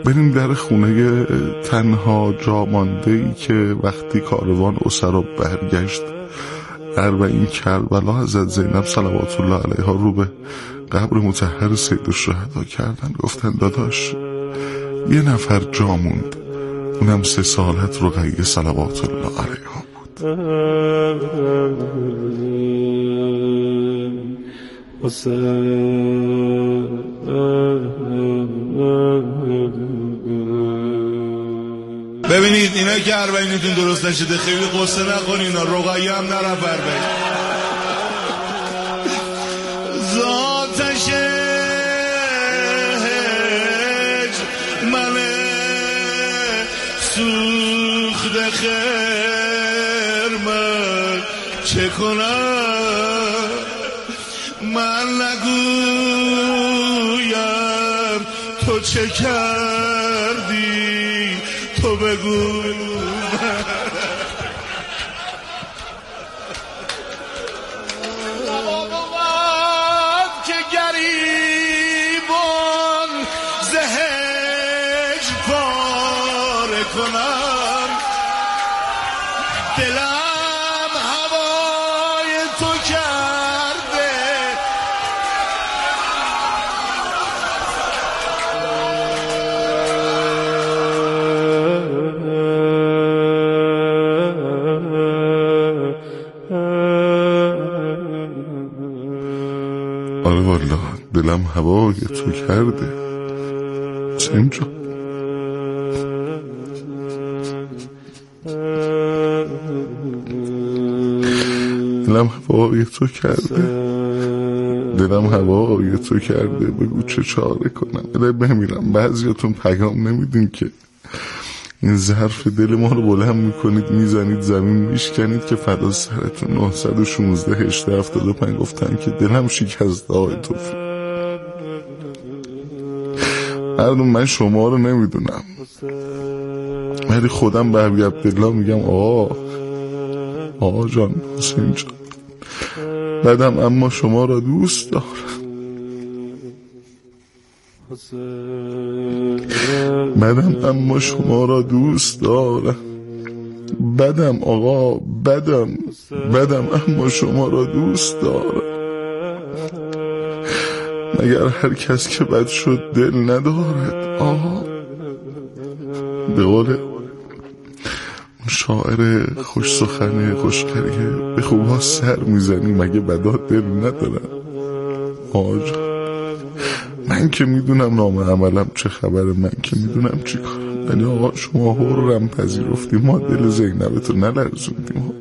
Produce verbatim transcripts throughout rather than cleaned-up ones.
بریم در خونه تنها جا مانده ای که وقتی کاروان اسرا برگشت اربعین کربلا حضرت زینب صلوات الله علیها رو به قبر مطهر سید الشهدا کردن. گفتن داداش یه نفر جا موند، اونم سه سالت رقیه صلوات الله علیها بود. ببینید اینا که اربعینتون درست نشده خیلی قصه نکنین، رقیه هم نرفت اربعین. ذاتش من سوخته خرمن چه کنم، من نگویم تو چه کردی، تو بگو. که گریبان زهج پاره کنم، دلم هوای تو کرده. آره والا دلم هوای تو کرده. حسین جان دلم هوای تو کرده، دلم هوای تو کرده، بگو چه چاره کنم. دلم بمیرم. بعضیاتون پیام نمیدین که این ظرف دل ما رو بلند میکنید میزنید زمین میشکنید که فدا سرتون. نهصد و شانزده هشده هفتاد و پنج گفتن که دلم شکسته آقای توفیق. مردم من شما رو نمیدونم ولی خودم به ابی عبدالله میگم آقا آقا جان حسین جان بدم اما شما را دوست دارم. بدم اما شما را دوست دارم. بدم آقا بدم بدم اما شما را دوست دارم. مگر هر کس که بد شد دل ندارد آقا. به قول شاعر خوش سخن خوشگریه به خوبها سر میزنی مگه بدا دل ندارن آجا. من که میدونم نام عملم چه خبر، من که میدونم چی کارم، ولی آقا شما حرم پذیرفتیم ما دل زینبتو نلرزوندیم.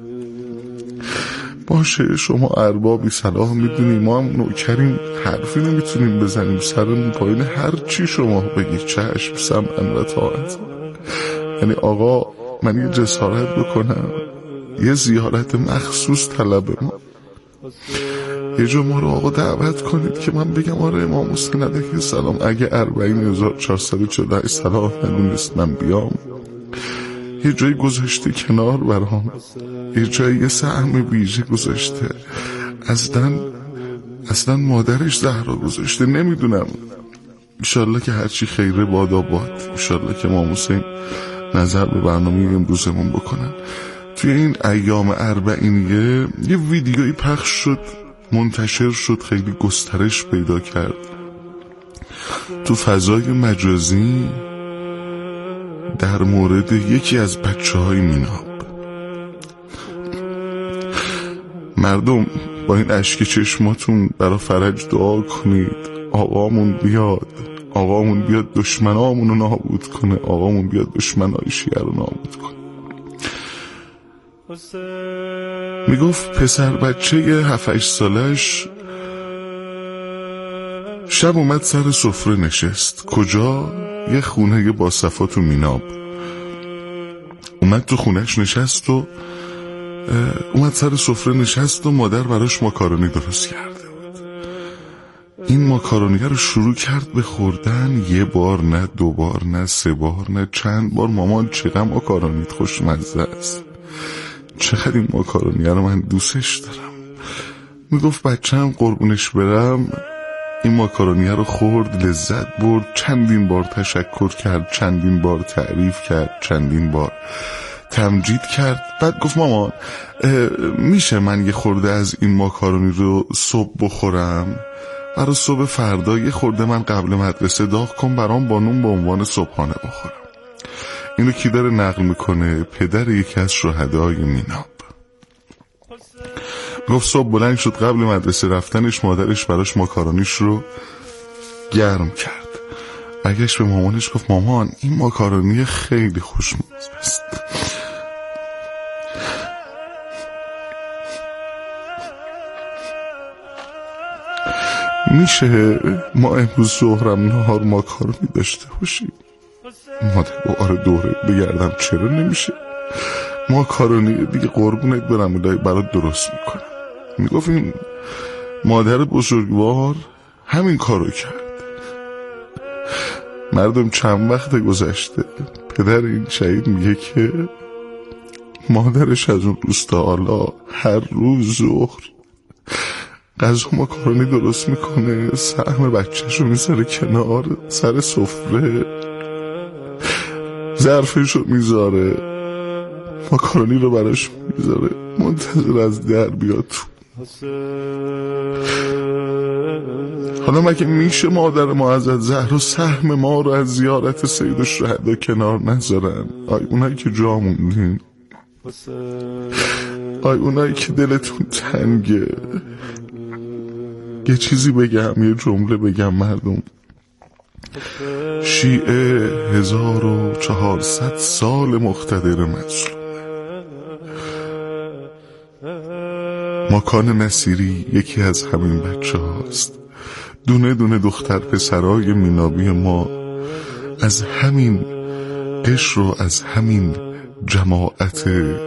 باشه شما اربابی صلاح میدونی، ما هم نوکریم حرفی نمیتونیم بزنیم سرمون پایین، هر چی شما بگید چشم سمعن و طاعت. یعنی آقا من یه جسارت بکنم یه زیارت مخصوص طلب ما، یه جا ما رو آقا دعوت کنید که من بگم آره امام حسین علیه السلام اگه اربعین هزار و چهارصد و چهل و هشت صلاح ندونست من بیام. یه جایی گذاشته کنار برام، یه جایی یه سهم ویژه گذاشته، اصلا اصلا مادرش زهرا گذاشته. نمیدونم انشالله که هرچی خیره باد آباد، انشالله که امام حسین نظر به برنامه امروزمون بکنن. توی این ایام اربعینیه یه ویدیویی پخش شد منتشر شد خیلی گسترش پیدا کرد تو فضای مجازی در مورد یکی از بچه های میناب. مردم با این اشک چشماتون برا فرج دعا کنید آقامون بیاد، آقامون بیاد دشمنامون رو نابود کنه، آقامون بیاد دشمنای شیعه رو نابود کنه. میگفت پسر بچه هفت هشت سالش شب اومد سر سفره نشست. کجا؟ یه خونه با صفا تو میناب. اومد تو خونهش نشست و اومد سر سفره نشست و مادر براش ماکارونی درست کرده بود. این ماکارونی رو شروع کرد به خوردن، یه بار نه دو بار نه سه بار نه چند بار. مامان چقدر ماکارونیت خوشمزه است، چقدر این ماکارونی رو من دوستش دارم. میگفت بچه‌م قربونش برم این ماکارونی رو خورد، لذت برد، چندین بار تشکر کرد، چندین بار تعریف کرد، چندین بار تمجید کرد. بعد گفت مامان میشه من یه خورده از این ماکارونی رو صبح بخورم؟ برای صبح فردا یه خورده من قبل مدرسه داغ کن برام با نون به عنوان صبحانه بخورم. اینو کی داره نقل میکنه؟ پدر یکی از شهدای میناب. گفت صبح بلند شد، قبل مدرسه رفتنش مادرش براش ماکارونیش رو گرم کرد. برگشت به مامانش گفت مامان این ماکارونی خیلی خوشمزه است. میشه ما امروز ظهرم نهار ماکارونی داشته باشیم؟ مادر با آره دوره بگردم چرا نمیشه؟ ماکارونی دیگه قربونت برم الهی برات درست میکنم. میگفت این مادر بزرگوار همین کارو کرد. مردم چند وقت گذشته پدر این شهید میگه که مادرش از اون روز تا حالا هر روز ظهر غذا ماکارونی درست میکنه، سهم بچه‌شو میذاره کنار سر سفره، ظرفشو میذاره، ماکارونی رو براش میذاره، منتظر از در بیاد تو. حالا مگه میشه مادر معزز زهرا سهم ما رو از زیارت سید الشهدا کنار نذارن؟ آی اونایی که جا موندین، آی اونایی که دلتون تنگه، یه چیزی بگم، یه جمله بگم مردم. شیعه هزار و چهارصد سال مقتدر مظلومه. ماکان نصیری یکی از همین بچه هاست. دونه دونه دختر پسرای مینابی ما از همین قشر و از همین جماعت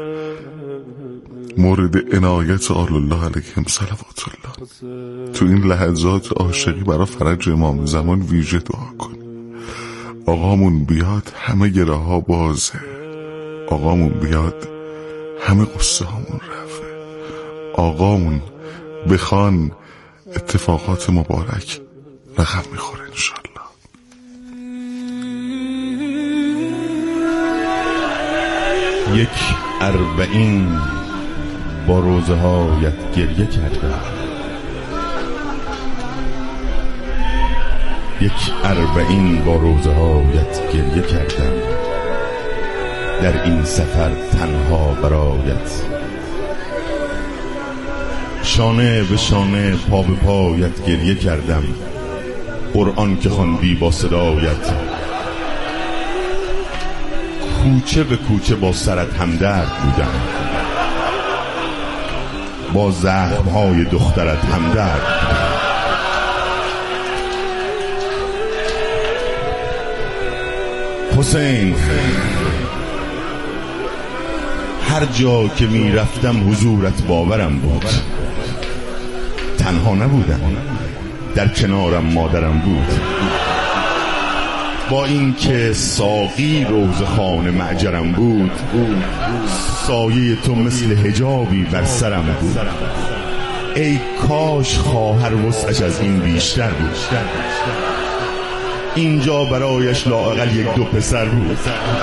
مورد عنایت آل الله علیهم صلوات الله. تو این لحظات عاشقی برای فرج امام زمان ویژه دعا کن. آقامون بیاد همه گره ها بازه، آقامون بیاد همه قصه هامون رفه، آقامون بخوان اتفاقات مبارک رقم میخوره انشالله. یک اربعین با روزه هایت گریه کردم، یک اربعین با روزه هایت گریه کردم، در این سفر تنها برایت، شانه به شانه پا به پایت گریه کردم، قرآن که خواندی با صدایت، کوچه به کوچه با سرت همدرد بودم، با زخمهای دخترت همدرد بودم. حسین، هر جا که می رفتم حضورت باورم بود، تنها نبودم، در کنارم مادرم بود، با این که ساقی روزخانه معجرم بود، سایه تو مثل حجابی بر سرم بود. ای کاش خواهر وسعش از این بیشتر بود، اینجا برایش لااقل یک دو پسر بود.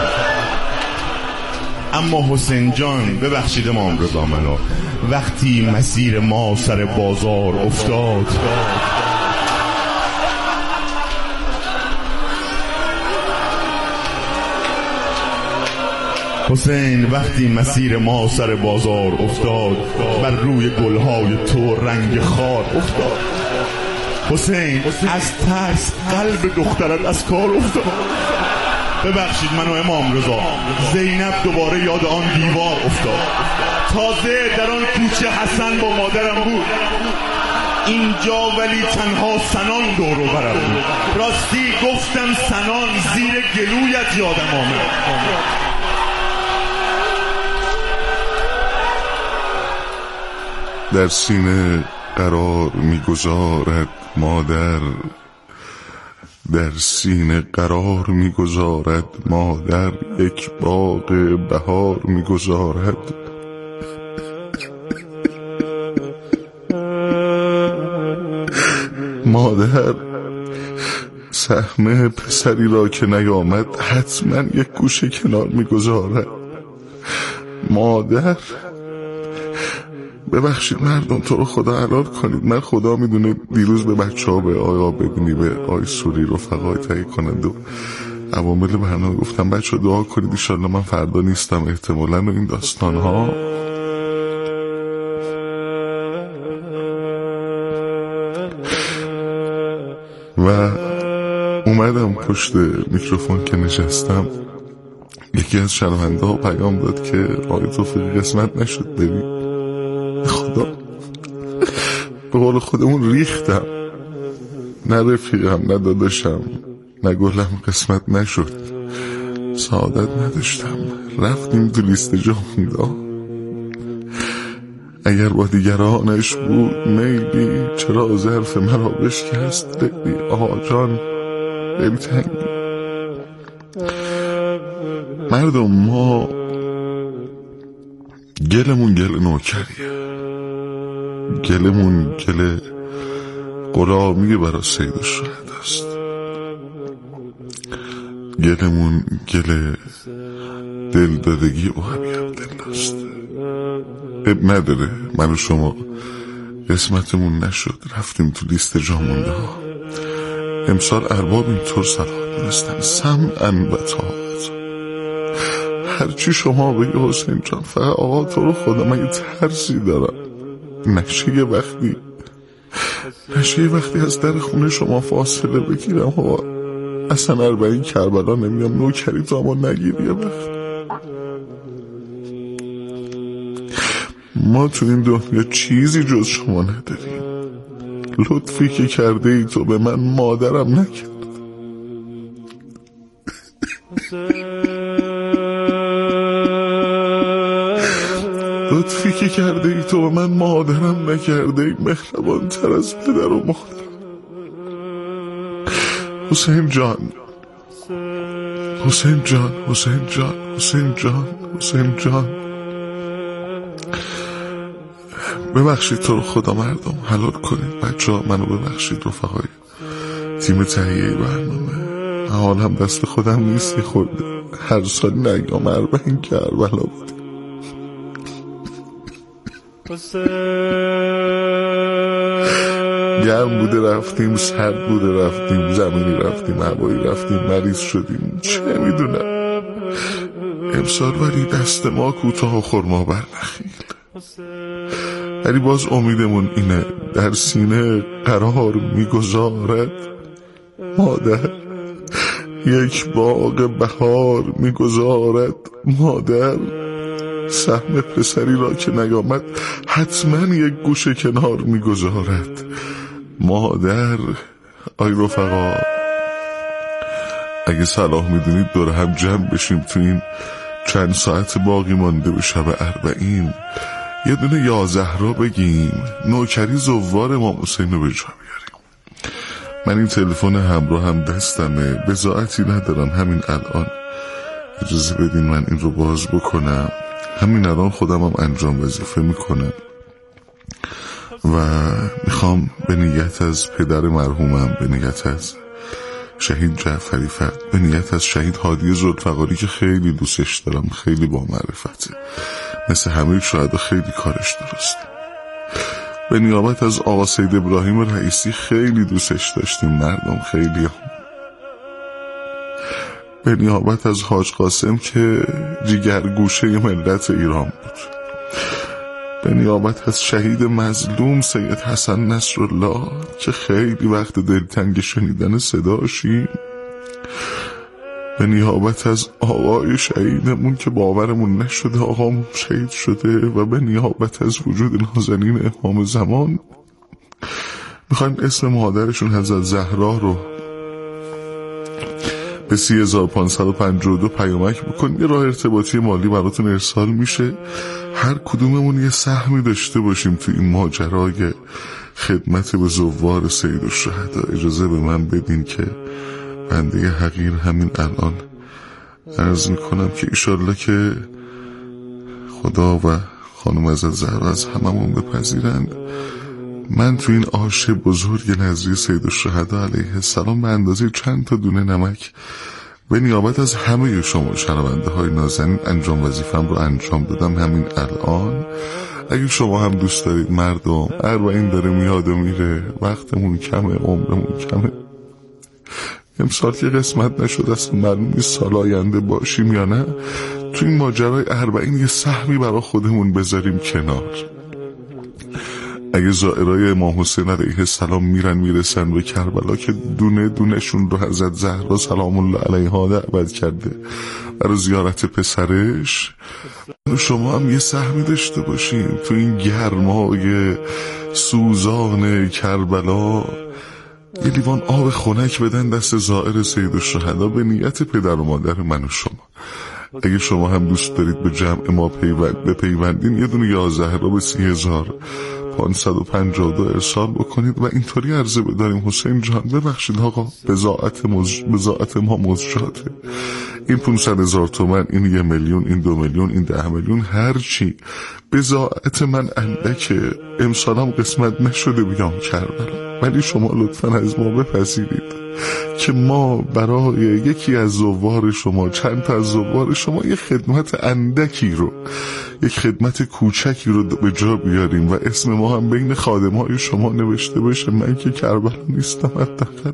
اما حسین جان ببخشید امام رضا منو، وقتی مسیر ما سر بازار افتاد، حسین وقتی مسیر ما سر بازار افتاد، بر روی گلهای تو رنگ خار افتاد. حسین از ترس قلب دخترت از کار افتاد. ببخشید منو امام رضا، زینب دوباره یاد آن دیوار افتاد. تازه در آن کوچه حسن با مادرم بود، اینجا ولی تنها سنان دور و برم بود. راستی گفتم سنان، زیر گلویت یادم آمد. در سینه قرار میگذارد مادر، در سینه قرار میگذارد مادر، یک باغ بهار میگذارد. مادر سهم پسری را که نیامد حتما یک گوشه کنار میگذارد. مادر ببخشید مردم، تو رو خدا حلال کنید. من خدا میدونه دیروز به بچه ها، به آیا ببینی، به آی سوری رفقای تهیه کننده و عوامل برنامه گفتم بچه ها دعا کنید انشالله من فردا نیستم احتمالاً و این داستان ها. و اومدم پشت میکروفون که نشستم، یکی از شنونده ها پیام داد که آقای توفیقی قسمت نشد بری. خدا به قول خودمون ریختم، نه رفیقم نه داداشم نه گلم قسمت نشد، سعادت نداشتم، رفتیم تو لیست جامونده. اگر با دیگرانش بود میلی، چرا ظرف مرا بشکست لیلی. آقا جان خیلی تنگی. مردم ما گلمون گل نوکریه، گلمون گل غلامی برای سید الشهدا است، گلمون گل دلدادگی او ابی عبدالله است. اب نداره من و شما قسمتمون نشد، رفتیم تو لیست جامونده ها. امسال ارباب اینطور صلاح دونستن سمعن و طاعت. هرچی شما بگی حسین جان، فقط آقا تو رو خدا من یه ترسی دارم، نشه یه وقتی نشه یه وقتی از در خونه شما فاصله بگیرم. آقا اصلا اربعین کربلا نمیام نوکری تو اما نگیری. یه وقت ما تو این دنیا چیزی جز شما نداریم. لطفی که کرده ای تو به من مادرم نکرد. لطفی که کرده ای تو به من مادرم نکرده ای، مهربان تر از پدر و مادرم. حسین جان حسین جان حسین جان حسین جان حسین جان ببخشید تو رو خدا مردم، حلال کنید بچه ها منو ببخشید رفقای تیم تهیه برنامه. حال هم دست خودم نیستی خورده، هر سال نگام اربعین کربلا بودی. گرم بوده رفتیم، سرد بوده رفتیم، زمینی رفتیم، هوایی رفتیم، مریض شدیم، چه میدونم. امسال ولی دست ما کوتاه و خرما بر نخیل، ولی باز امیدمون اینه در سینه قرار میگذارد مادر، یک باغ بهار میگذارد مادر، سهم پسری را که نیامد حتما یک گوشه کنار میگذارد مادر. آی رفقا اگه صلاح میدونید دور هم جمع بشیم تو این چند ساعت باقی مانده به شب اربعین، یه دونه یا زهرا بگیم، نوکری زوار امام حسین رو به جا بیاریم. من این تلفن همراه هم دستمه، بضاعتی ندارم، همین الان اجازه بدین من این رو باز بکنم، همین الان خودم هم انجام وظیفه میکنم و میخوام به نیت از پدر مرحومم، به نیت از شهید جعفری فرد، به نیت از شهید هادی ذوالفقاری که خیلی دوستش دارم، خیلی با معرفته، مثل همه شهدا خیلی کارش درست، به نیابت از آقا سید ابراهیم رئیسی خیلی دوستش داشتیم مردم، خیلی هم. به نیابت از حاج قاسم که جیگرگوشه ملت ایران بود، به نیابت از شهید مظلوم سید حسن نصرالله که خیلی وقت دلتنگ شنیدن صداشیم، به نیابت از آقای شهیدمون که باورمون نشده آقامون شهید شده، و به نیابت از وجود نازنین امام زمان میخوایم اسم مادرشون حضرت زهرا رو به سی هزار و پانصد و پنجاه و دو پیامک بکن، یه راه ارتباطی مالی براتون ارسال میشه، هر کدوممون یه سهمی داشته باشیم تو این ماجرای خدمت به زوار سید الشهدا. اجازه به من بدین که بنده حقیر همین الان عرض میکنم که ایشالله که خدا و خانم حضرت زهرا از هممون بپذیرن من تو این آش بزرگ نذری سیدالشهدا علیه السلام به اندازه چند تا دونه نمک به نیابت از همه شما شنونده های نازنین انجام وظیفم رو انجام دادم همین الان. اگه شما هم دوست دارید مردم، اربعین داره میاد و میره، وقتمون کمه، عمرمون کمه، امسال که قسمت نشد اصلا معلوم نیست سال آینده باشیم یا نه، تو این ماجرای اربعین یه سهمی برای خودمون بذاریم کنار. اگه زائرای امام حسین علیه السلام میرن میرسن به کربلا که دونه دونشون رو حضرت زهرا سلام الله علیها دعوت کرده برای زیارت پسرش، شما هم یه سهمی داشته باشین تو این گرمای سوزان کربلا. یه لیوان آب خنک بدن دست زائر سیدالشهدا به نیت پدر و مادر من و شما. اگه شما هم دوست دارید به جمع ما پیوند بپیوندین، یه دونه یا زهرا به سی هزار پانصد و پنجاه و دو ارسال بکنید و اینطوری عرضه بداریم حسین جان ببخشید آقا بضاعت مز... بضاعت ما مزجاته، این پونصد هزار تومن، این یه میلیون، این دو میلیون، این ده میلیون، هر چی بضاعت من اندکه، امسالم قسمت نشده بیام کربلا، ولی شما لطفا از ما بپذیرید که ما برای یکی از زوار شما، چند تا از زوار شما، یک خدمت اندکی رو، یک خدمت کوچکی رو به جا بیاریم و اسم ما هم بین خادمهای شما نوشته بشه. من که کربلا نیستم، حداقل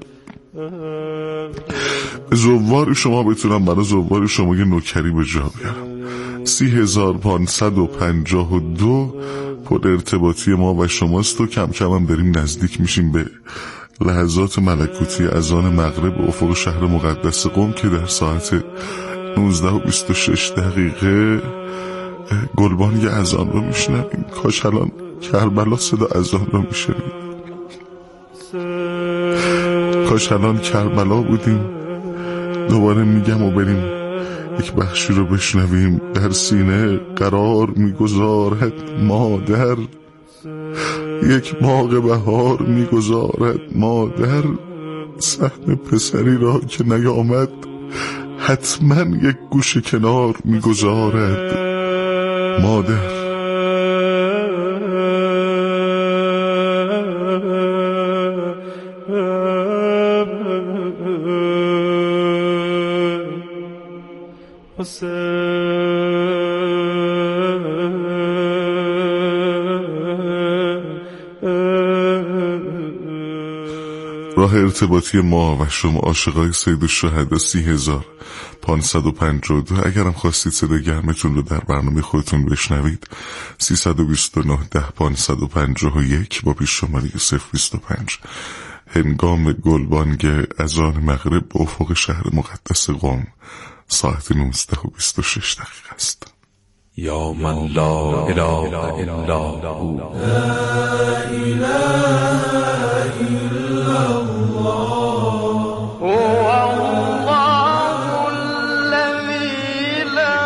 به زوار شما بتونم برای زوار شما یه نوکری به جا بیارم. سی هزار پانصد و پنجاه و دو پر ارتباطی ما و شماست و کم کم هم داریم نزدیک میشیم به لحظات ملکوتی اذان مغرب به افق شهر مقدس قم که در ساعت نوزده و بیست و شش دقیقه گلبانگ اذان رو میشنویم. کاش الان کربلا صدا اذان رو میشنویم، کاش الان کربلا بودیم. دوباره میگم و بریم یک بخشی رو بشنویم. در سینه قرار میگذارد مادر، یک باغ بهار میگذارد مادر، سهم پسری را که نیامد حتما یک گوشه کنار میگذارد مادر. راه ارتباطی ما و شما عاشقای سیدالشهدا سی هزار پانصد و پنجاه و دو. اگرم خواستید صدای گرمتون رو در برنامه خودتون بشنوید، سیصد و بیست و نه ده پانصد و پنجاه و یک با پیش شماره صفر بیست و پنج. هنگام گلبانگ اذان مغرب به افق شهر مقدس قم ساعت نوزده و بیست و شش دقیقه است. یا من لا اله الا هو، لا اله الا الله، هو الله الذی لا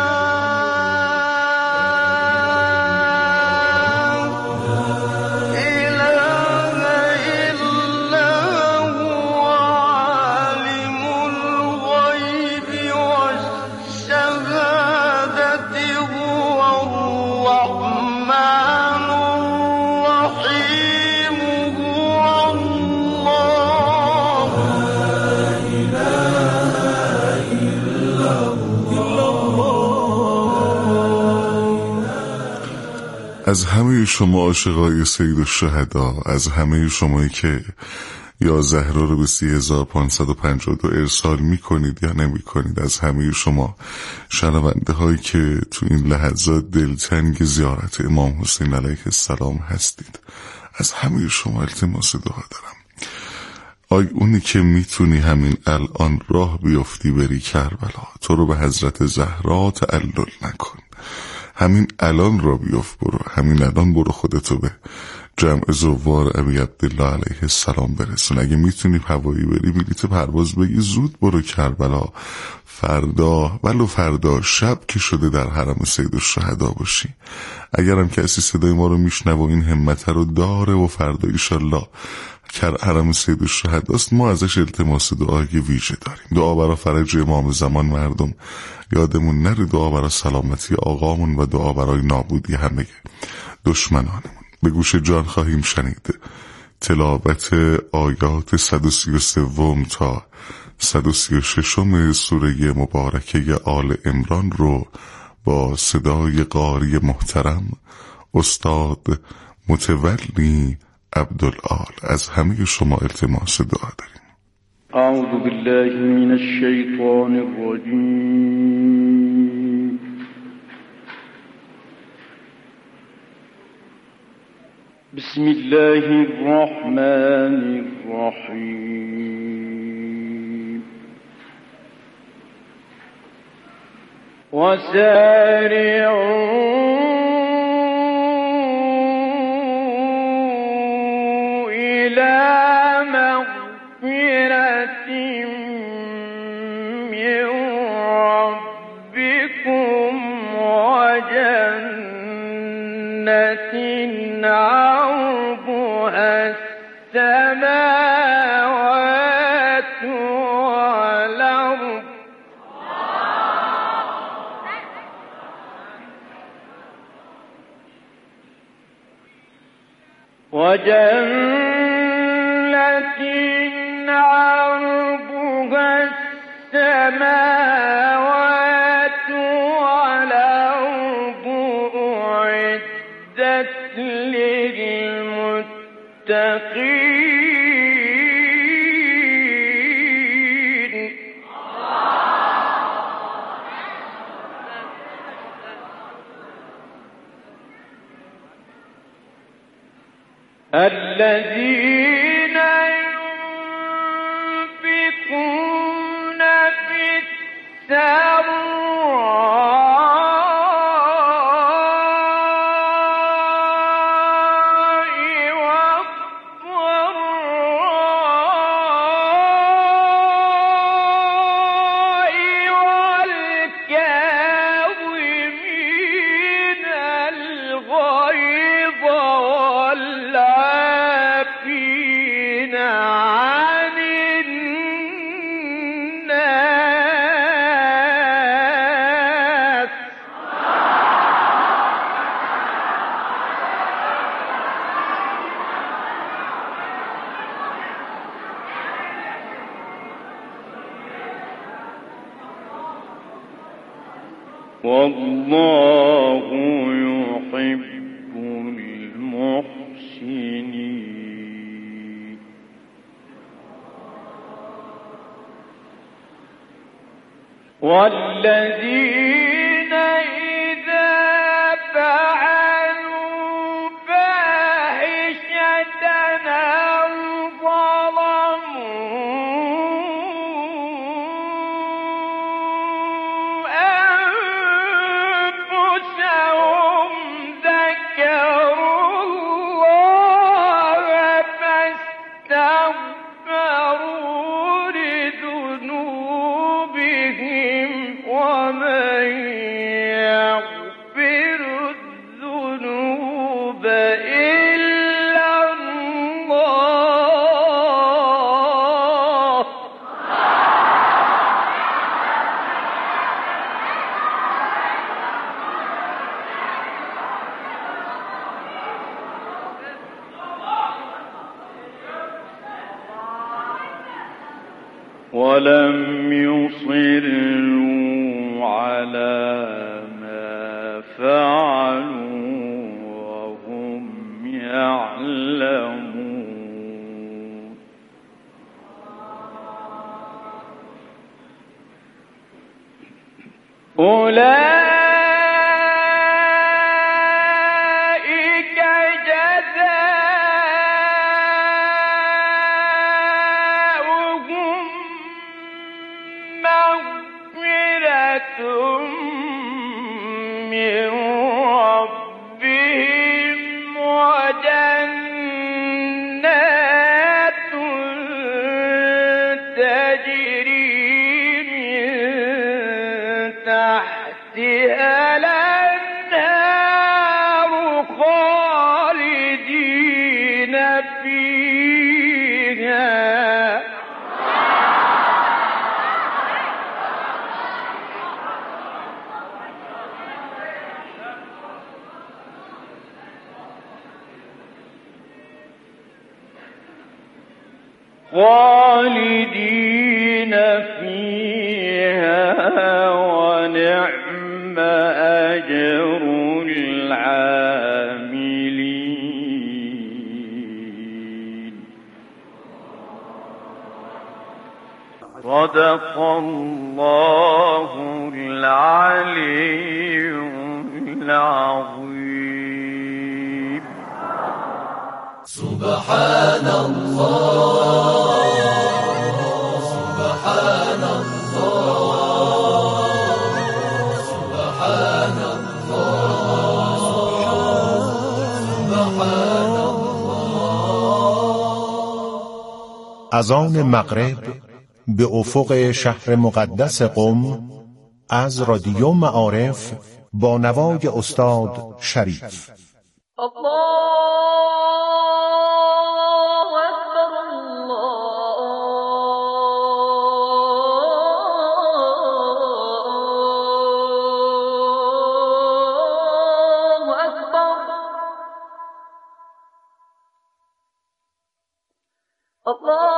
اله الا هو، عالم الغیب والشهادة، الرحمن الرحيم، هو الله، لا إله إلا الله. از همه شما عاشقای سیدالشهدا، از همه شمایی که یا زهرا رو به سی هزار پانصد و پنجاه و دو ارسال می کنید یا نمی کنید، از همه شما شنونده هایی که تو این لحظات دلتنگ زیارت امام حسین علیه السلام هستید، از همه شما التماس دعا دارم. آی اونی که میتونی همین الان راه بیفتی بری کربلا، تو رو به حضرت زهرا تعلل نکن، همین الان را بیفت برو، همین الان برو خودتو به جمع زوار ابی عبدالله علیه السلام برسون. اگه میتونی هوایی بری بلیت پرواز بگی، زود برو کربلا، فردا ولو فردا شب که شده در حرم سیدالشهدا باشی. اگرم کسی صدای ما رو میشنوه و این همت رو داره و فردا ایشالله که حرم سیدالشهداست، ما ازش التماس دعای ویژه داریم. دعا برای فرج امام زمان مردم یادمون نره، دعا برای سلامتی آقامون و دعا برای نابودی همه دشمنانمون. به گوش جان خواهیم شنید تلاوت آیات صد و سی و سه تا صد و سی و شش سوره مبارکه آل عمران رو با صدای قاری محترم استاد متولی عبدالآل. از همه شما التماس دعا داریم. اعوذ بالله من الشیطان الرجیم. بسم الله الرحمن الرحیم. وسارعوا إلى مغفرة من ربكم وجنة عرضها السماوات والأرض وجنة عرضها السماوات والأرض أعدت للمتقين. الذين ينفقون في السراء والضراء والكاظمين الغيظ والعافين عن الناس والله يحب المحسنين. والذين إذا فعلوا فاحشة أو ظلموا أنفسهم ذكروا الله فاستغفروا لذنوبهم ومن يغفر الذنوب إلا الله ولم يصروا على ما فعلوا وهم يعلمون. أولئك جزاؤهم مغفرة من ربهم وجنات تجري من تحتها الأنهار خالدين فيها. خالدين فيها ونعم أجر العاملين. صدق الله العلي العظيم. سبحان الله سبحان الله سبحان الله سبحان الله. اذان مغرب به افق شهر مقدس قم از رادیو معارف با نوای استاد شریف. الله اکبر الله اکبر الله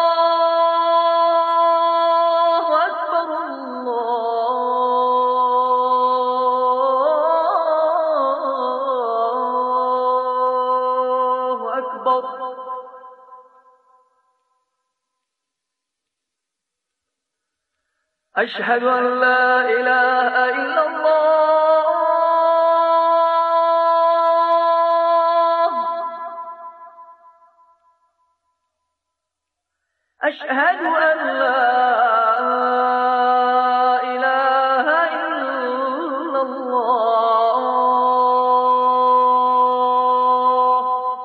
أشهد أن لا إله إلا الله أشهد أن لا إله إلا الله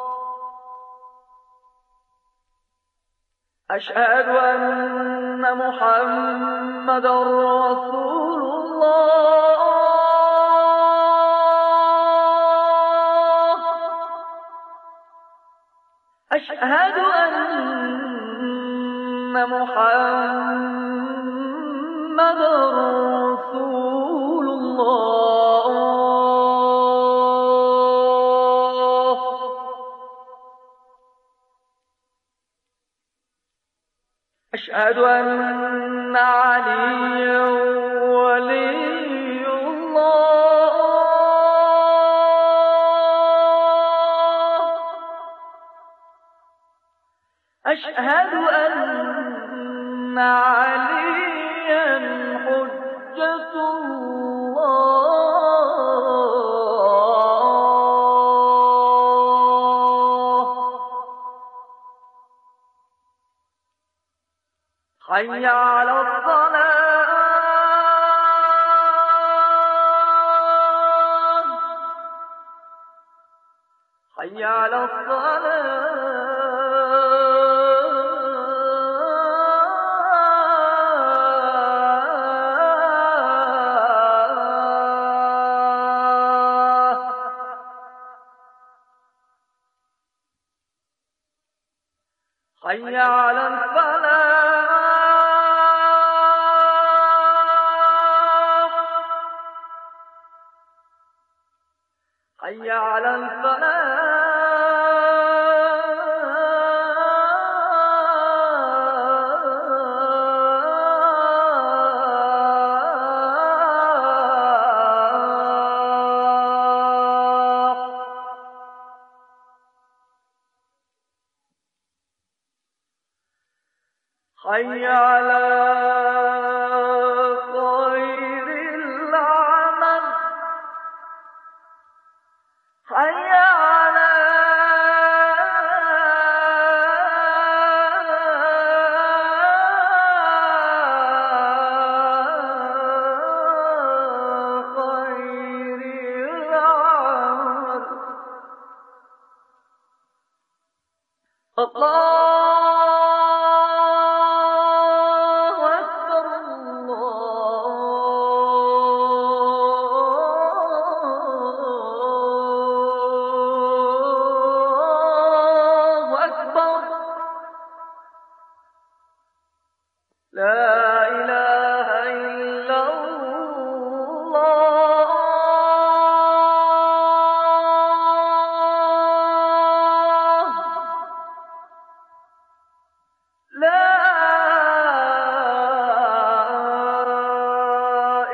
أشهد أن محمد رسول الله أشهد أن محمد رسول الله أشهد أن عليا ولي الله أشهد أن عليا حجة الله حي على الصلاة حي على الصلاة حي على الفلاح حي على الفلاح